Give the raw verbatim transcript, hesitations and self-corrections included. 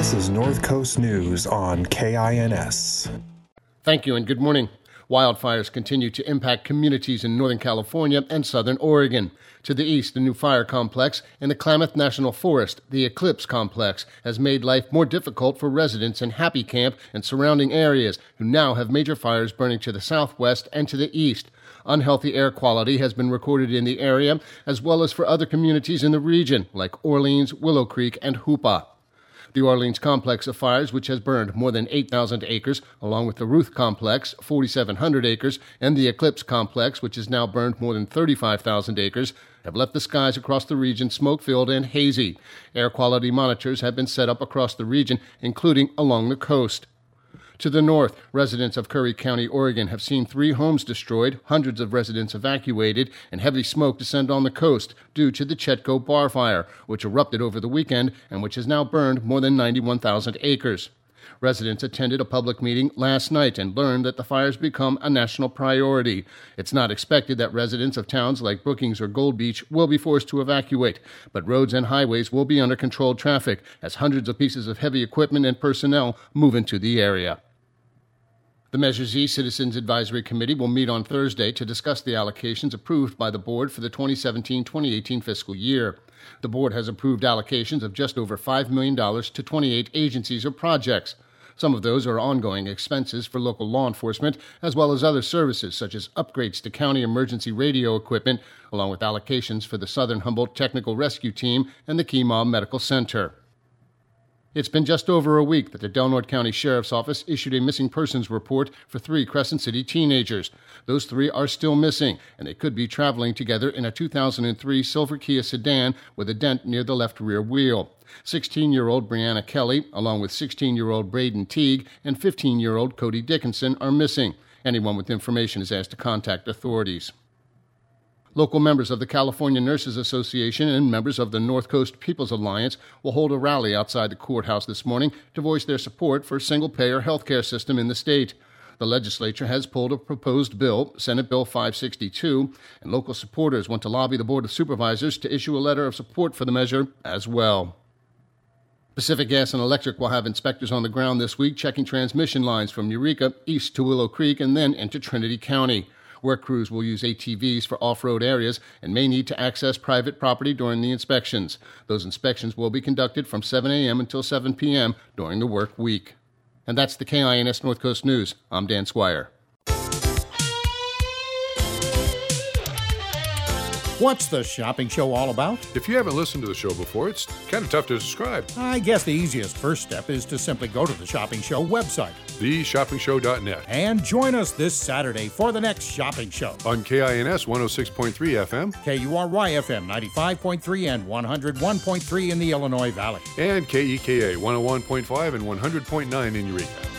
This is North Coast News on K I N S. Thank you and good morning. Wildfires continue to impact communities in Northern California and Southern Oregon. To the east, the new fire complex in the Klamath National Forest, the Eclipse Complex, has made life more difficult for residents in Happy Camp and surrounding areas who now have major fires burning to the southwest and to the east. Unhealthy air quality has been recorded in the area, as well as for other communities in the region, like Orleans, Willow Creek, and Hoopa. The Orleans Complex of Fires, which has burned more than eight thousand acres, along with the Ruth Complex, forty-seven hundred acres, and the Eclipse Complex, which has now burned more than thirty-five thousand acres, have left the skies across the region smoke-filled and hazy. Air quality monitors have been set up across the region, including along the coast. To the north, residents of Curry County, Oregon, have seen three homes destroyed, hundreds of residents evacuated, and heavy smoke descend on the coast due to the Chetco Bar Fire, which erupted over the weekend and which has now burned more than ninety-one thousand acres. Residents attended a public meeting last night and learned that the fires become a national priority. It's not expected that residents of towns like Brookings or Gold Beach will be forced to evacuate, but roads and highways will be under controlled traffic as hundreds of pieces of heavy equipment and personnel move into the area. The Measure Z Citizens Advisory Committee will meet on Thursday to discuss the allocations approved by the board for the twenty seventeen twenty eighteen fiscal year. The board has approved allocations of just over five million dollars to twenty-eight agencies or projects. Some of those are ongoing expenses for local law enforcement, as well as other services such as upgrades to county emergency radio equipment, along with allocations for the Southern Humboldt Technical Rescue Team and the Kemah Medical Center. It's been just over a week that the Del Norte County Sheriff's Office issued a missing persons report for three Crescent City teenagers. Those three are still missing, and they could be traveling together in a two thousand three silver Kia sedan with a dent near the left rear wheel. sixteen-year-old Brianna Kelly, along with sixteen-year-old Braden Teague and fifteen-year-old Cody Dickinson, are missing. Anyone with information is asked to contact authorities. Local members of the California Nurses Association and members of the North Coast People's Alliance will hold a rally outside the courthouse this morning to voice their support for a single-payer health care system in the state. The legislature has pulled a proposed bill, Senate Bill five sixty-two, and local supporters want to lobby the Board of Supervisors to issue a letter of support for the measure as well. Pacific Gas and Electric will have inspectors on the ground this week checking transmission lines from Eureka east to Willow Creek and then into Trinity County. Work crews will use A T Vs for off-road areas and may need to access private property during the inspections. Those inspections will be conducted from seven a.m. until seven p.m. during the work week. And that's the K I N S North Coast News. I'm Dan Squire. What's the shopping show all about? If you haven't listened to the show before, it's kind of tough to describe. I guess the easiest first step is to simply go to the Shopping Show website, the shopping show dot net, and join us this Saturday for the next shopping show. On K I N S one oh six point three F M, K U R Y F M ninety-five point three and one oh one point three in the Illinois Valley, and K E K A one oh one point five and one hundred point nine in Eureka.